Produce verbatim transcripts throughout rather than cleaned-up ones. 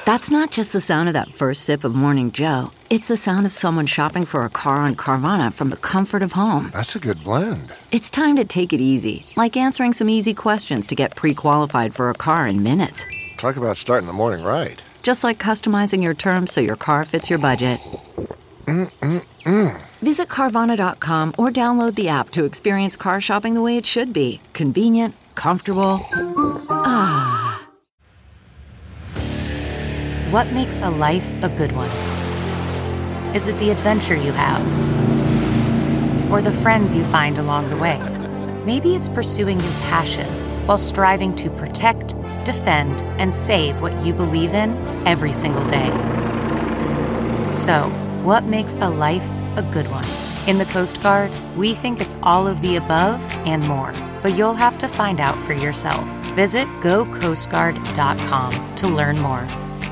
That's not just the sound of that first sip of Morning Joe. It's the sound of someone shopping for a car on Carvana from the comfort of home. That's a good blend. It's time to take it easy, like answering some easy questions to get pre-qualified for a car in minutes. Talk about starting the morning right. Just like customizing your terms so your car fits your budget. Mm-mm-mm. Visit Carvana dot com or download the app to experience car shopping the way it should be. Convenient, comfortable. Ah. What makes a life a good one? Is it the adventure you have? Or the friends you find along the way? Maybe it's pursuing your passion while striving to protect, defend, and save what you believe in every single day. So, what makes a life a good one? In the Coast Guard, we think it's all of the above and more, but you'll have to find out for yourself. Visit go coast guard dot com to learn more.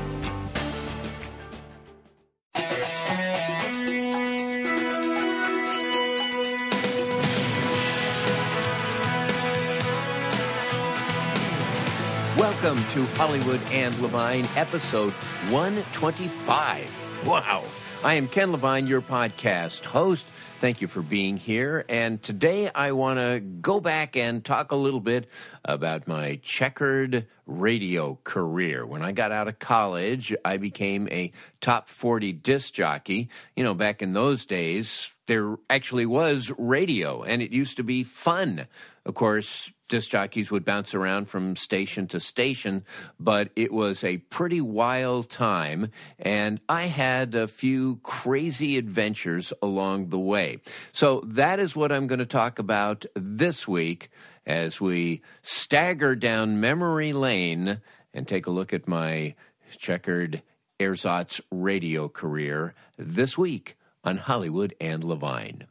Welcome to Hollywood and Levine, episode one twenty-five. Wow. I am Ken Levine, your podcast host. Thank you for being here. And today I want to go back and talk a little bit about my checkered radio career. When I got out of college, I became a top forty disc jockey. You know, back in those days, there actually was radio, and it used to be fun. Of course, disc jockeys would bounce around from station to station, but it was a pretty wild time, and I had a few crazy adventures along the way. So that is what I'm going to talk about this week as we stagger down memory lane and take a look at my checkered ersatz radio career this week on Hollywood and Levine.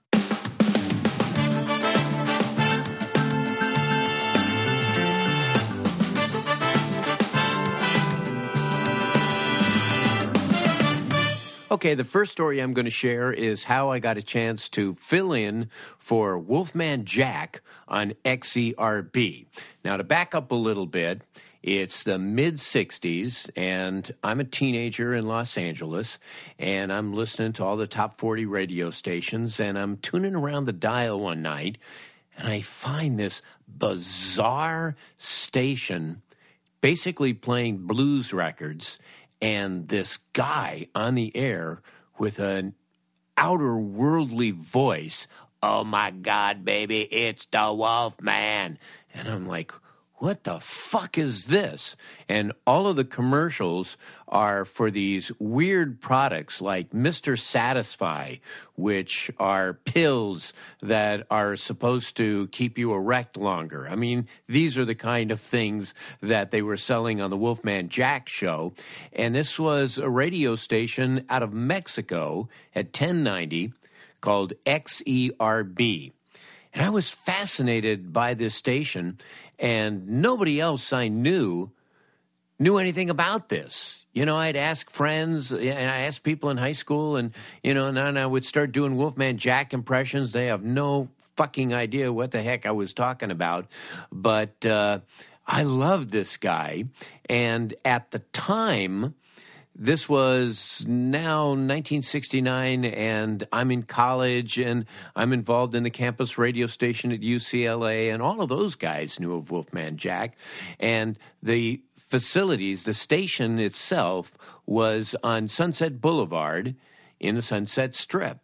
Okay, the first story I'm going to share is how I got a chance to fill in for Wolfman Jack on X E R B. Now, to back up a little bit, it's the mid-sixties, and I'm a teenager in Los Angeles, and I'm listening to all the top forty radio stations, and I'm tuning around the dial one night, and I find this bizarre station basically playing blues records, and this guy on the air with an outer worldly voice, "Oh my God, baby, it's the Wolfman." And I'm like, what the fuck is this? And all of the commercials are for these weird products like Mister Satisfy, which are pills that are supposed to keep you erect longer. I mean, these are the kind of things that they were selling on the Wolfman Jack show. And this was a radio station out of Mexico at ten ninety called X E R B. And I was fascinated by this station, and nobody else I knew knew anything about this. You know, I'd ask friends, and I asked people in high school, and, you know, and then I would start doing Wolfman Jack impressions. They have no fucking idea what the heck I was talking about. But uh, I loved this guy, and at the time, this was now nineteen sixty-nine, and I'm in college, and I'm involved in the campus radio station at U C L A, and all of those guys knew of Wolfman Jack. And the facilities, the station itself, was on Sunset Boulevard in the Sunset Strip.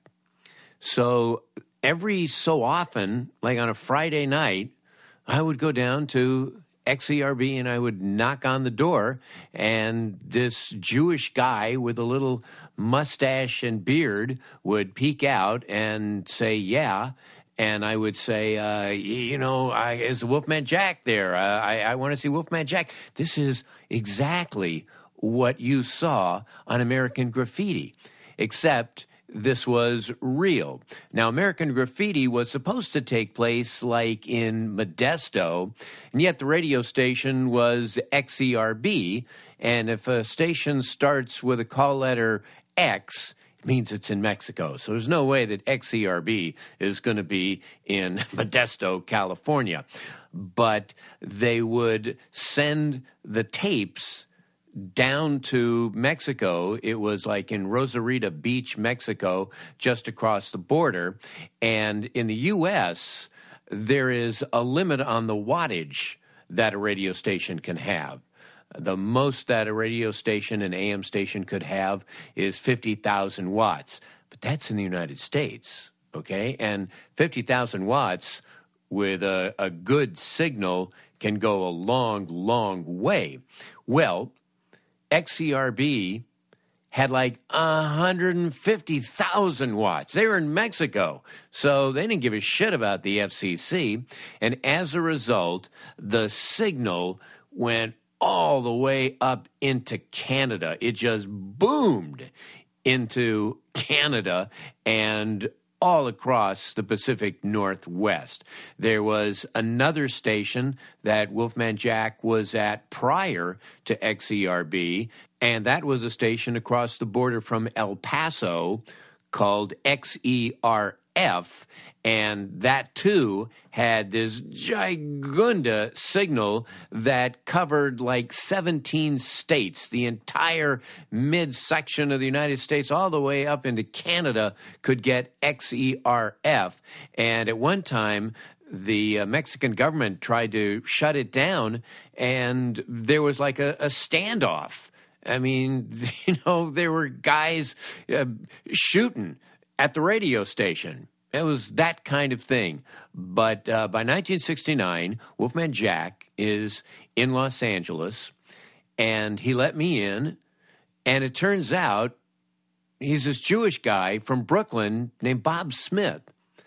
So every so often, like on a Friday night, I would go down to X E R B and I would knock on the door, and this Jewish guy with a little mustache and beard would peek out and say, yeah. And I would say, uh, you know, I, is Wolfman Jack there? Uh, I, I want to see Wolfman Jack. This is exactly what you saw on American Graffiti, except this was real. Now, American Graffiti was supposed to take place like in Modesto, and yet the radio station was X E R B, and if a station starts with a call letter X, it means it's in Mexico. So there's no way that X E R B is going to be in Modesto, California. But they would send the tapes down to Mexico. It was like in Rosarita Beach, Mexico, just across the border. And in the U S, there is a limit on the wattage that a radio station can have. The most that a radio station, an A M station, could have is fifty thousand watts. But that's in the United States, okay? And fifty thousand watts with a, a good signal can go a long, long way. Well, X C R B had like one hundred fifty thousand watts. They were in Mexico, so they didn't give a shit about the F C C. And as a result, the signal went all the way up into Canada. It just boomed into Canada and all across the Pacific Northwest. There was another station that Wolfman Jack was at prior to X C R B, and that was a station across the border from El Paso called X E R F, and that too had this gigunda signal that covered like seventeen states. The entire midsection of the United States, all the way up into Canada, could get X E R F. And at one time, the uh, Mexican government tried to shut it down, and there was like a, a standoff. I mean, you know, there were guys uh, shooting at the radio station. It was that kind of thing. But uh, by nineteen sixty-nine, Wolfman Jack is in Los Angeles, and he let me in, and it turns out he's this Jewish guy from Brooklyn named Bob Smith.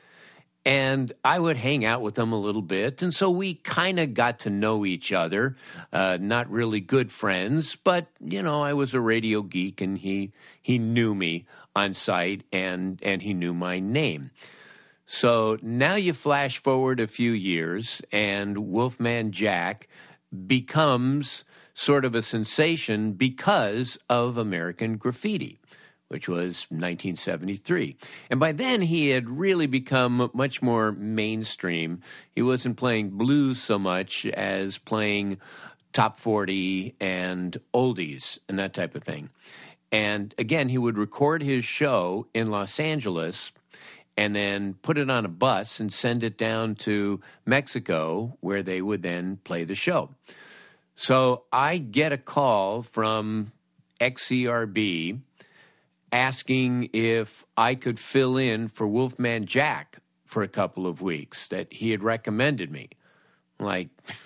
And I would hang out with him a little bit, and so we kind of got to know each other. Uh, not really good friends, but, you know, I was a radio geek, and he he knew me on site, and, and he knew my name. So now you flash forward a few years, and Wolfman Jack becomes sort of a sensation because of American Graffiti, which was nineteen seventy-three. And by then, he had really become much more mainstream. He wasn't playing blues so much as playing top forty and oldies and that type of thing. And again, he would record his show in Los Angeles and then put it on a bus and send it down to Mexico, where they would then play the show. So I get a call from X C R B asking if I could fill in for Wolfman Jack for a couple of weeks, that he had recommended me. Like,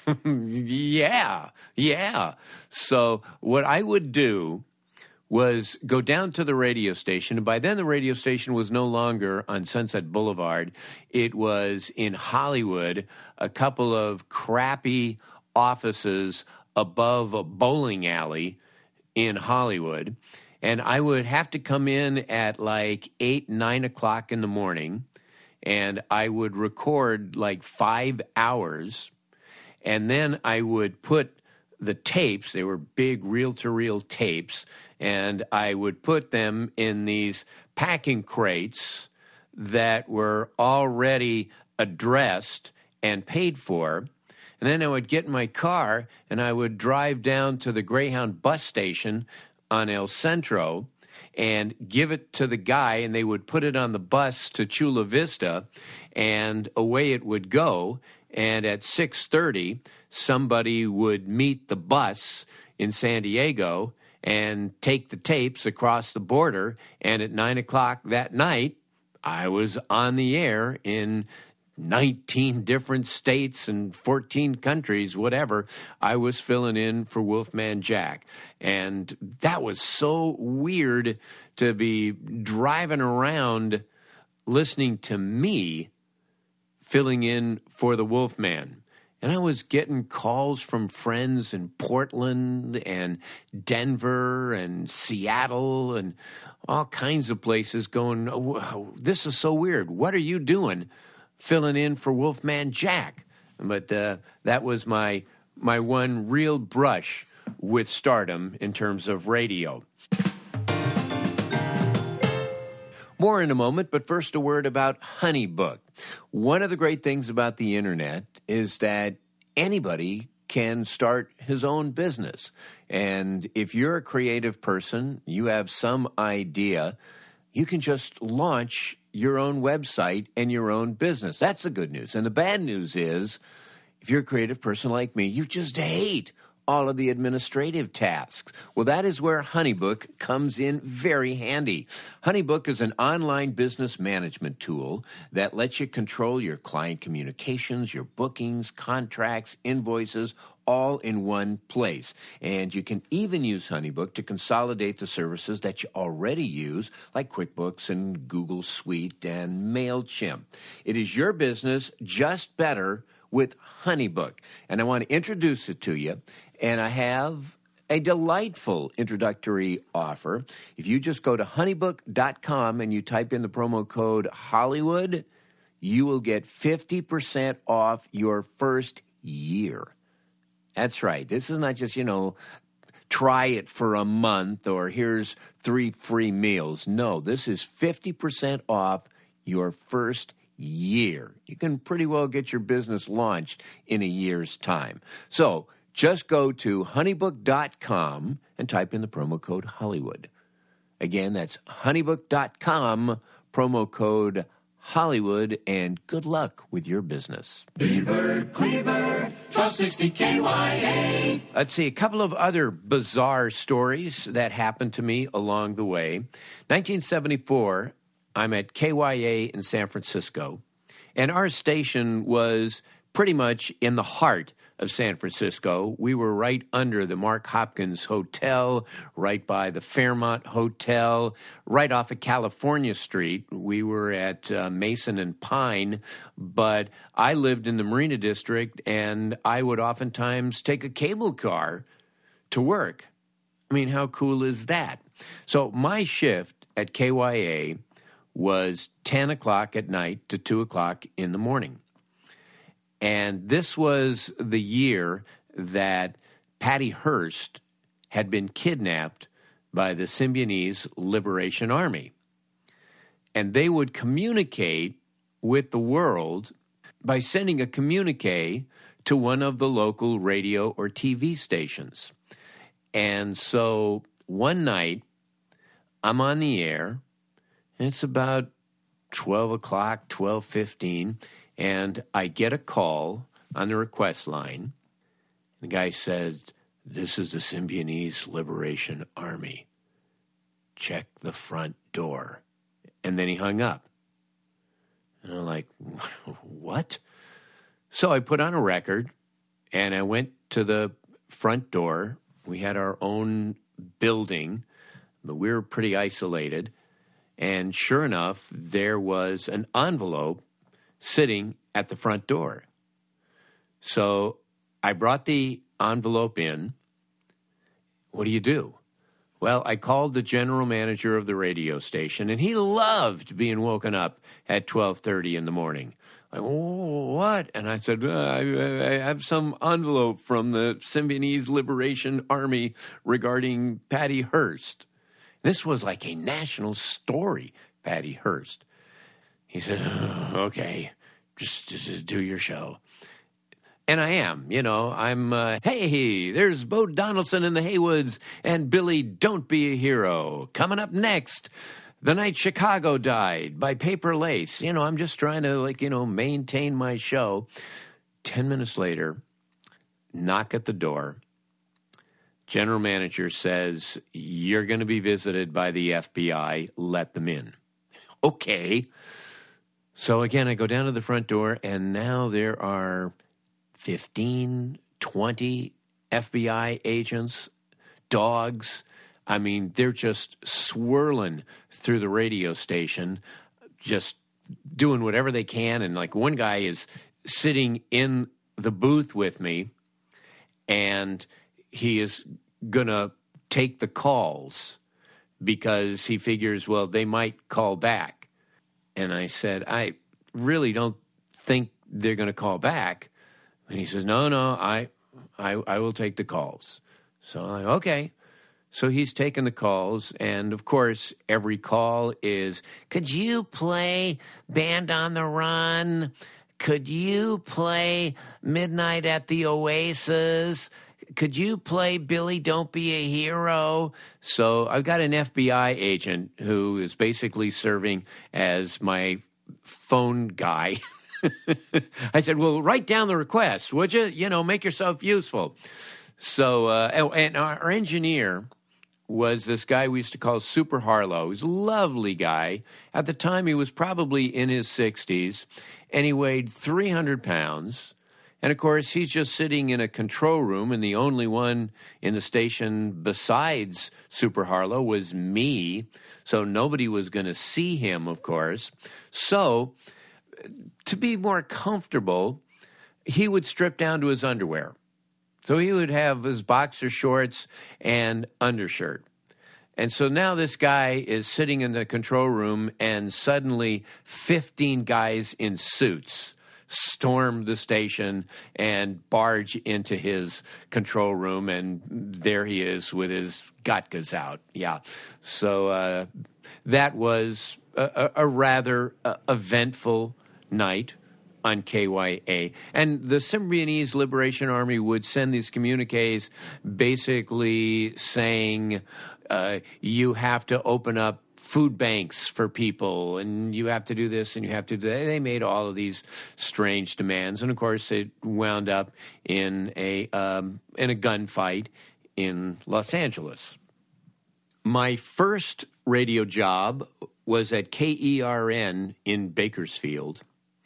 yeah, yeah. So what I would do was go down to the radio station, and by then the radio station was no longer on Sunset Boulevard. It was in Hollywood, a couple of crappy offices above a bowling alley in Hollywood. And I would have to come in at like eight, nine o'clock in the morning, and I would record like five hours, and then I would put the tapes, they were big reel-to-reel tapes, and I would put them in these packing crates that were already addressed and paid for. And then I would get in my car, and I would drive down to the Greyhound bus station on El Centro and give it to the guy, and they would put it on the bus to Chula Vista, and away it would go. And at six thirty, somebody would meet the bus in San Diego and take the tapes across the border, and at nine o'clock that night, I was on the air in nineteen different states and fourteen countries, whatever. I was filling in for Wolfman Jack. And that was so weird to be driving around listening to me filling in for the Wolfman. And I was getting calls from friends in Portland and Denver and Seattle and all kinds of places going, oh, this is so weird. What are you doing filling in for Wolfman Jack? But uh, that was my my one real brush with stardom in terms of radio. More in a moment, but first a word about HoneyBook. One of the great things about the internet is that anybody can start his own business. And if you're a creative person, you have some idea, you can just launch your own website and your own business. That's the good news. And the bad news is, if you're a creative person like me, you just hate all of the administrative tasks. Well, that is where HoneyBook comes in very handy. HoneyBook is an online business management tool that lets you control your client communications, your bookings, contracts, invoices, all in one place. And you can even use HoneyBook to consolidate the services that you already use, like QuickBooks and Google Suite and MailChimp. It is your business just better with HoneyBook. And I want to introduce it to you. And I have a delightful introductory offer. If you just go to honeybook dot com and you type in the promo code Hollywood, you will get fifty percent off your first year. That's right. This is not just, you know, try it for a month or here's three free meals. No, this is fifty percent off your first year. You can pretty well get your business launched in a year's time. So just go to honeybook dot com and type in the promo code Hollywood. Again, that's honeybook dot com, promo code Hollywood, and good luck with your business. Beaver Cleaver, twelve sixty K Y A. Let's see, a couple of other bizarre stories that happened to me along the way. nineteen seventy-four, I'm at K Y A in San Francisco, and our station was pretty much in the heart of San Francisco. We were right under the Mark Hopkins Hotel, right by the Fairmont Hotel, right off of California Street. We were at uh, Mason and Pine, but I lived in the Marina District, and I would oftentimes take a cable car to work. I mean, how cool is that? So my shift at K Y A was ten o'clock at night to two o'clock in the morning. And this was the year that Patty Hearst had been kidnapped by the Symbionese Liberation Army. And they would communicate with the world by sending a communique to one of the local radio or T V stations. And so one night, I'm on the air, and it's about twelve o'clock, twelve fifteen, and I get a call on the request line. The guy says, "This is the Symbionese Liberation Army. Check the front door." And then he hung up. And I'm like, what? So I put on a record, and I went to the front door. We had our own building, but we were pretty isolated. And sure enough, there was an envelope sitting at the front door. So I brought the envelope in. What do you do? Well, I called the general manager of the radio station, and he loved being woken up at twelve thirty in the morning. Like, oh, what? And I said, uh, I, I have some envelope from the Symbionese Liberation Army regarding Patty Hearst. This was like a national story, Patty Hearst. He said, oh, okay, just, just do your show. And I am, you know, I'm, uh, hey, there's Bo Donaldson in the Haywoods and Billy Don't Be a Hero. Coming up next, The Night Chicago Died by Paper Lace. You know, I'm just trying to, like, you know, maintain my show. Ten minutes later, knock at the door. General manager says, you're going to be visited by the F B I. Let them in. Okay. So again, I go down to the front door, and now there are fifteen, twenty F B I agents, dogs. I mean, they're just swirling through the radio station, just doing whatever they can. And like one guy is sitting in the booth with me, and he is going to take the calls because he figures, well, they might call back. And I said, I really don't think they're going to call back. And he says, no, no, I, I, I will take the calls. So I'm like, okay. So he's taking the calls, and of course, every call is, could you play Band on the Run? could you play Midnight at the Oasis? Could you play Billy Don't Be a Hero? So I've got an F B I agent who is basically serving as my phone guy. I said, well, write down the request, would you? You know, make yourself useful. So, uh, and our engineer was this guy we used to call Super Harlow. He's a lovely guy. At the time, he was probably in his sixties, and he weighed three hundred pounds. And, of course, he's just sitting in a control room, and the only one in the station besides Super Harlow was me, so nobody was going to see him, of course. So, to be more comfortable, he would strip down to his underwear. So he would have his boxer shorts and undershirt. And so now this guy is sitting in the control room, and suddenly fifteen guys in suits storm the station and barge into his control room, and there he is with his Gatkes out. Yeah. So uh, that was a, a rather uh, eventful night on K Y A. And the Symbionese Liberation Army would send these communiques basically saying, uh, you have to open up food banks for people, and you have to do this, and you have to do that. They made all of these strange demands, and of course, it wound up in a um, in a gunfight in Los Angeles. My first radio job was at K E R N in Bakersfield,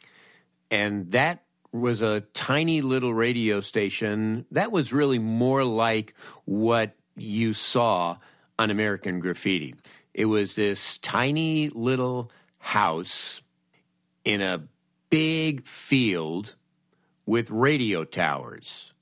and that was a tiny little radio station that was really more like what you saw on American Graffiti. It was this tiny little house in a big field with radio towers.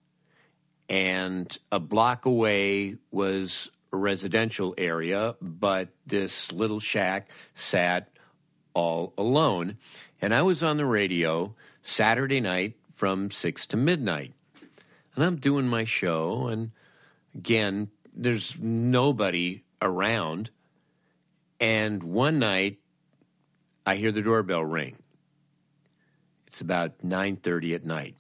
And a block away was a residential area, but this little shack sat all alone. And I was on the radio Saturday night from six to midnight. And I'm doing my show, and again, there's nobody around. And one night, I hear the doorbell ring. It's about nine thirty at night.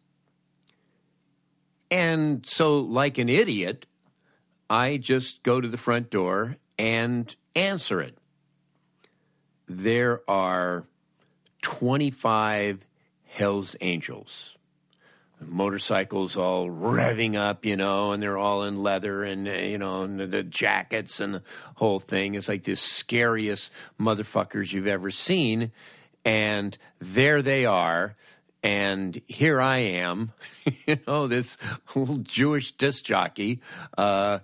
And so, like an idiot, I just go to the front door and answer it. There are twenty-five Hells Angels. Motorcycles all revving up, you know, and they're all in leather and, uh, you know, and the, the jackets and the whole thing. It's like the scariest motherfuckers you've ever seen. And there they are. And here I am, you know, this little Jewish disc jockey. Uh,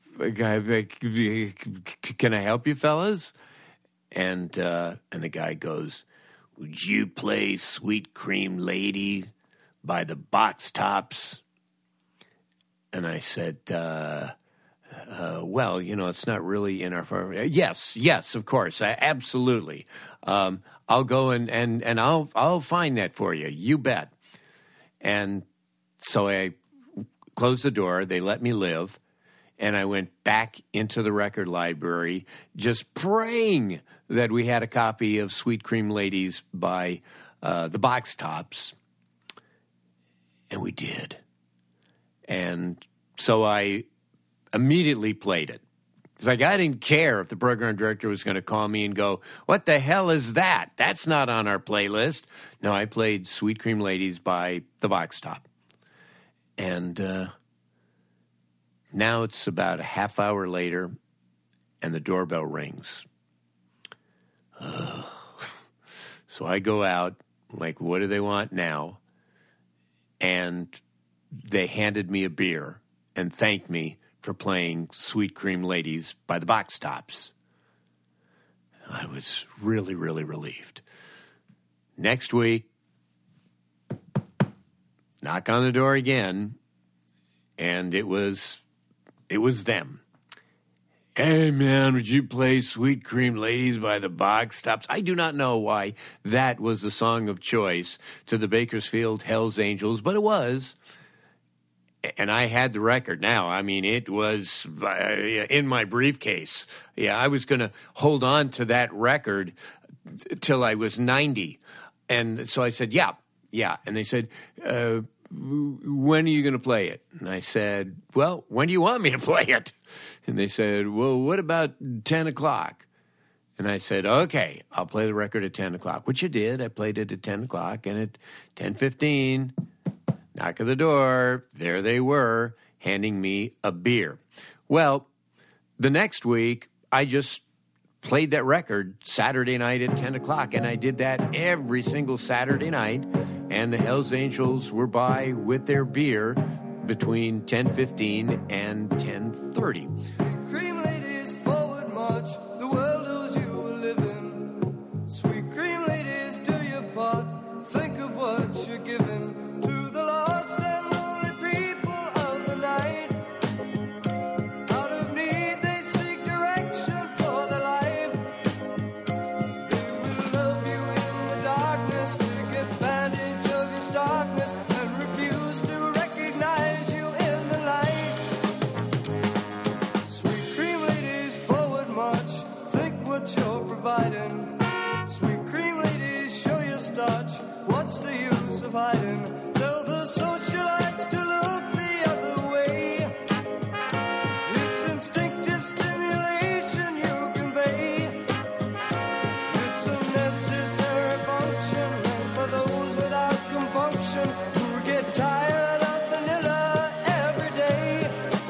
can I help you, fellas? And, uh, and the guy goes, would you play Sweet Cream Lady by the Box Tops? And I said, uh, uh, well, you know, it's not really in our... Yes, yes, of course, I, absolutely. Um, I'll go and, and, and I'll I'll find that for you, you bet. And so I closed the door, they let me live, and I went back into the record library just praying that we had a copy of Sweet Cream Ladies by uh, the Box Tops. And we did. And so I immediately played it. It's like I didn't care if the program director was going to call me and go, what the hell is that? That's not on our playlist. No, I played Sweet Cream Ladies by the Box Top. And uh, now it's about a half hour later, and the doorbell rings. Uh, so I go out, like, what do they want now? And they handed me a beer and thanked me for playing Sweet Cream Ladies by the Box Tops. I was really, really relieved. Next week, knock on the door again, and it was it was them. Hey, man, would you play Sweet Cream Ladies by the Box Tops? I do not know why that was the song of choice to the Bakersfield Hells Angels, but it was. And I had the record now. I mean, it was uh, in my briefcase. Yeah, I was going to hold on to that record t- till I was ninety. And so I said, yeah, yeah. And they said, uh, when are you going to play it? And I said, well, when do you want me to play it? And they said, well, what about ten o'clock? And I said, okay, I'll play the record at ten o'clock, which I did. I played it at ten o'clock, and at ten fifteen, knock at the door, there they were, handing me a beer. Well, the next week, I just played that record Saturday night at ten o'clock, and I did that every single Saturday night, and the Hells Angels were by with their beer between ten fifteen and ten thirty. Cream ladies, forward march, the world owes you a living. Sweet cream ladies, do your part, think of what you're giving to the lost and lonely people of the night. Out of need, they seek direction for their life. They will love you in the darkness, take advantage of your starkness, and refuse to recognize you in the light. Sweet cream ladies, forward march, think what you're providing. Sweet cream ladies, show your starch, what's the use of hiding? Tell the socialites to look the other way. It's instinctive stimulation you convey. It's a necessary function, and for those without compunction who get tired of vanilla every day.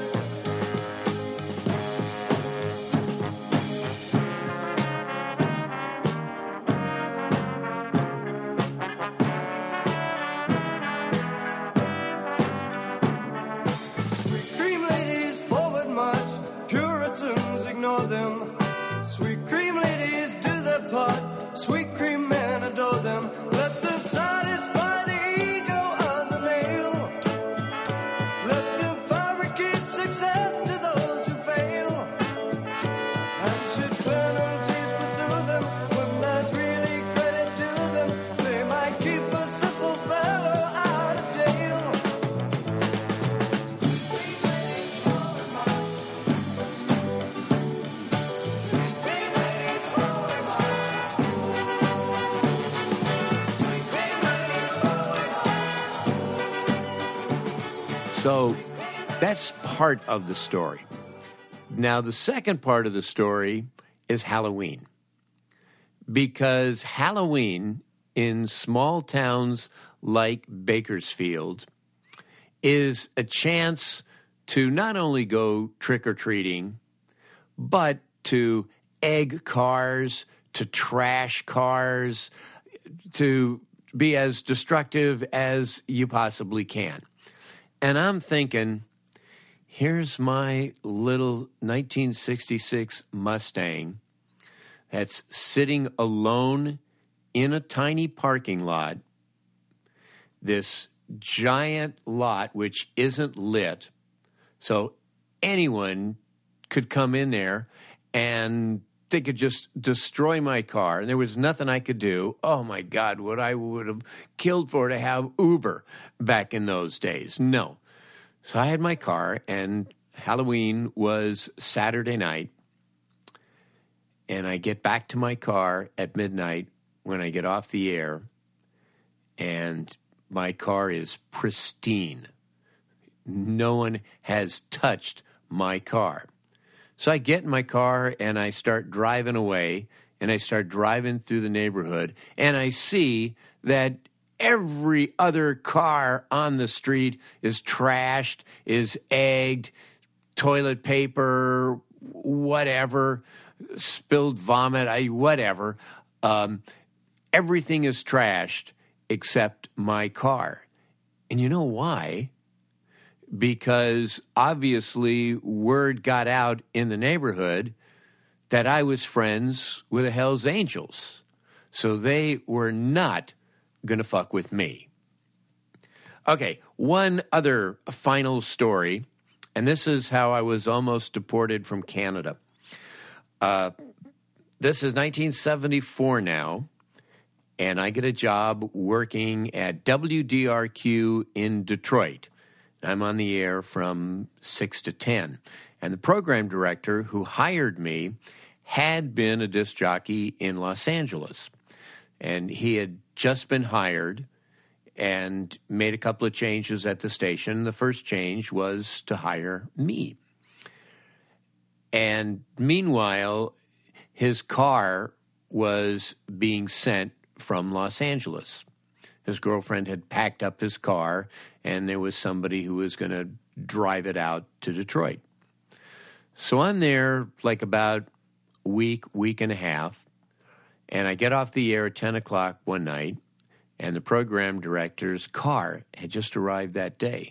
Sweet cream ladies, forward march, Puritans ignore them. Sweet cream ladies, do their part, sweet cream men adore them. Let them satisfy the ego of the male. Let them fabricate success to those who fail. And should penalties pursue them, when there's really credit to them, they might keep a simple fellow out of jail. So that's part of the story. Now, the second part of the story is Halloween. Because Halloween in small towns like Bakersfield is a chance to not only go trick-or-treating, but to egg cars, to trash cars, to be as destructive as you possibly can. And I'm thinking, here's my little nineteen sixty-six Mustang that's sitting alone in a tiny parking lot, this giant lot which isn't lit, so anyone could come in there and they could just destroy my car, and there was nothing I could do. Oh, my God, what I would have killed for to have Uber back in those days. No. So I had my car, and Halloween was Saturday night, and I get back to my car at midnight when I get off the air, and my car is pristine. No one has touched my car. So I get in my car and I start driving away, and I start driving through the neighborhood, and I see that every other car on the street is trashed, is egged, toilet paper, whatever, spilled vomit, I, whatever. Um, everything is trashed except my car. And you know why? Because obviously word got out in the neighborhood that I was friends with the Hells Angels. So they were not going to fuck with me. Okay, one other final story, and this is how I was almost deported from Canada. Uh, this is nineteen seventy-four now, and I get a job working at W D R Q in Detroit. I'm on the air from six to ten. And the program director who hired me had been a disc jockey in Los Angeles. And he had just been hired and made a couple of changes at the station. The first change was to hire me. And meanwhile, his car was being sent from Los Angeles. His girlfriend had packed up his car, and there was somebody who was going to drive it out to Detroit. So I'm there like about a week, week and a half, and I get off the air at ten o'clock one night, and the program director's car had just arrived that day.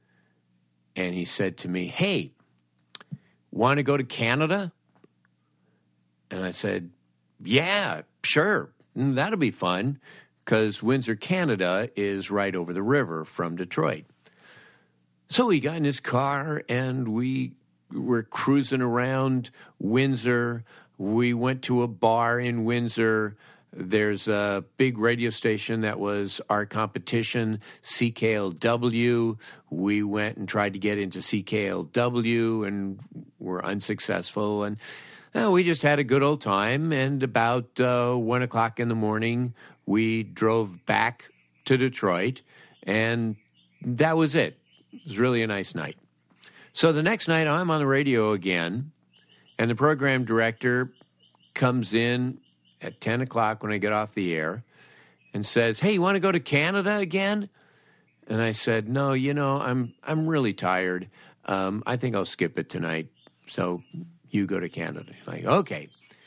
And he said to me, "Hey, want to go to Canada?" And I said, "Yeah, sure, that'll be fun," because Windsor, Canada is right over the river from Detroit. So he got in his car, and we were cruising around Windsor. We went to a bar in Windsor. There's a big radio station that was our competition, C K L W. We went and tried to get into C K L W and were unsuccessful. And uh, we just had a good old time. And about uh, one o'clock in the morning, we drove back to Detroit. And that was it. It was really a nice night. So the next night, I'm on the radio again, and the program director comes in at ten o'clock when I get off the air and says, "Hey, you want to go to Canada again?" And I said, "No, you know, I'm I'm really tired. Um, I think I'll skip it tonight. So you go to Canada." He's like, "Okay."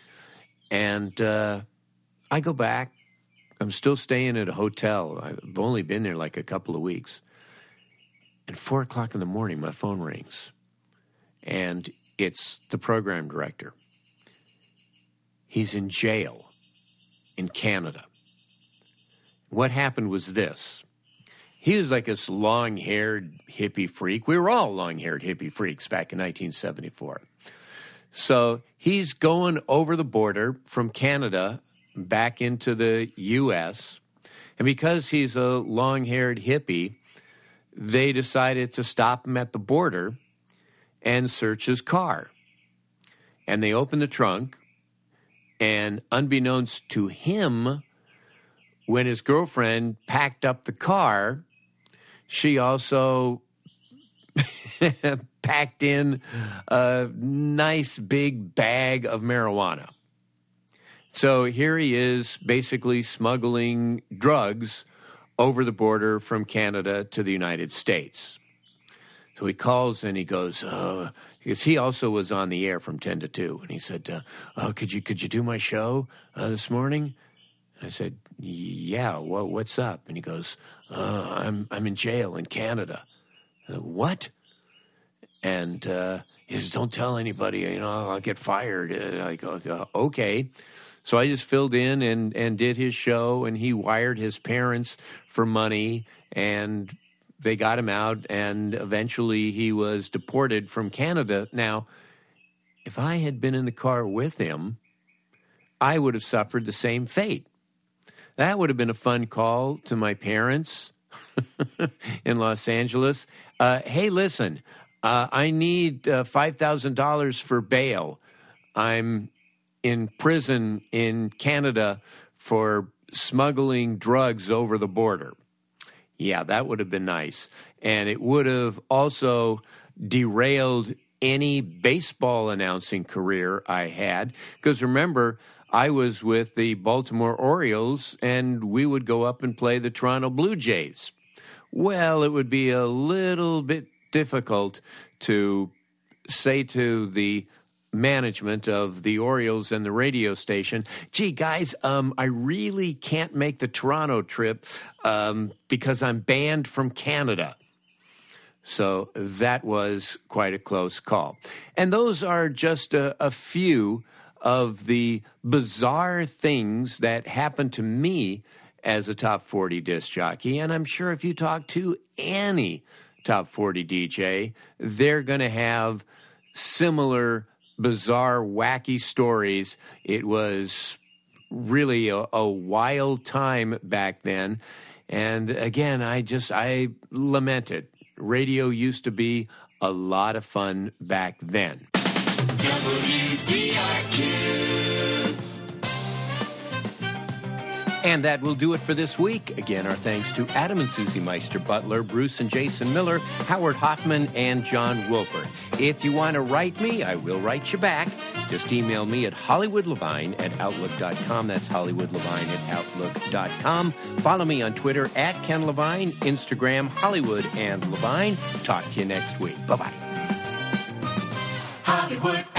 And uh, I go back. I'm still staying at a hotel. I've only been there like a couple of weeks. And four o'clock in the morning, my phone rings. And it's the program director. He's in jail in Canada. What happened was this. He was like this long-haired hippie freak. We were all long-haired hippie freaks back in nineteen seventy-four. So he's going over the border from Canada back into the U S. And because he's a long-haired hippie, they decided to stop him at the border and search his car. And they opened the trunk, and unbeknownst to him, when his girlfriend packed up the car, she also packed in a nice big bag of marijuana. So here he is basically smuggling drugs over the border from Canada to the United States. So he calls and he goes, uh, because he also was on the air from ten to two. And he said, uh, oh, could you could you do my show uh, this morning? And I said, yeah, what, what's up? And he goes, uh, I'm I'm in jail in Canada. Said, what? And uh, he says, don't tell anybody, you know, I'll get fired. And I go, uh, okay. So I just filled in and, and did his show, and he wired his parents for money, and they got him out, and eventually he was deported from Canada. Now, if I had been in the car with him, I would have suffered the same fate. That would have been a fun call to my parents in Los Angeles. Uh, hey, listen, uh, I need uh, five thousand dollars for bail. I'm in prison in Canada for smuggling drugs over the border. Yeah, that would have been nice. And it would have also derailed any baseball announcing career I had. Because remember, I was with the Baltimore Orioles, and we would go up and play the Toronto Blue Jays. Well, it would be a little bit difficult to say to the management of the Orioles and the radio station, gee, guys, um, I really can't make the Toronto trip um, because I'm banned from Canada. So that was quite a close call. And those are just a, a few of the bizarre things that happened to me as a top forty disc jockey. And I'm sure if you talk to any top forty D J, they're going to have similar bizarre, wacky stories. It was really a, a wild time back then. And again, I just, I lament it. Radio used to be a lot of fun back then. W D R Q. And that will do it for this week. Again, our thanks to Adam and Susie Meister Butler, Bruce and Jason Miller, Howard Hoffman, and John Wolford. If you want to write me, I will write you back. Just email me at hollywoodlevine at outlook dot com. That's hollywoodlevine at outlook dot com. Follow me on Twitter at Ken Levine, Instagram Hollywood and Levine. Talk to you next week. Bye-bye. Hollywood